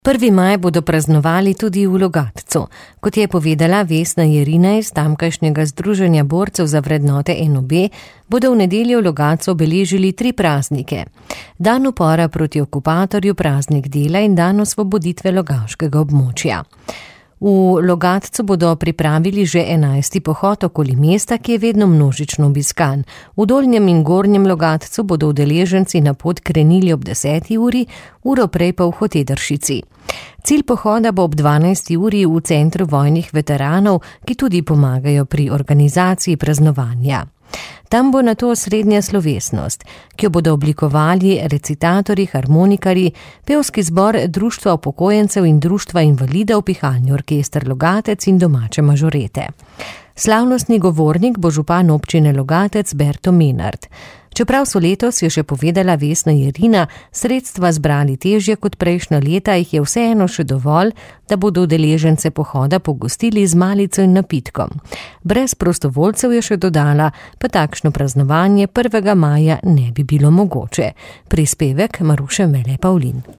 1. maj bodo praznovali tudi v Logatcu. Kot je povedala Vesna Jerina iz tamkajšnjega združenja borcev za vrednote NOB, bodo v nedeljo v Logatcu obeležili 3 praznike. Dan upora proti okupatorju, praznik dela in dan osvoboditve logaškega območja. V Logatcu bodo pripravili že 11. pohod okoli mesta, ki je vedno množično obiskan. V Dolnjem in Gornjem Logatcu bodo udeleženci na pot krenili ob 10. uri, uro prej pa v Hotedršici. Cilj pohoda bo ob 12. uri v centru vojnih veteranov, ki tudi pomagajo pri organizaciji praznovanja. Tam bo nato srednja slovesnost, ki jo bodo oblikovali recitatorji, harmonikarji, pevski zbor Društva upokojencev in Društva invalidov, pihalni orkester Logatec in domače mažorete. Slavnostni govornik bo župan občine Logatec Berto Menard. Čeprav so letos, je še povedala Vesna Jerina, sredstva zbrali težje kot prejšnja leta, jih je vseeno še dovolj, da bodo udeležence pohoda pogostili z malico in napitkom. Brez prostovoljcev, je še dodala, pa takšno praznovanje 1. maja ne bi bilo mogoče. Prispevek Maruše Mele Pavlin.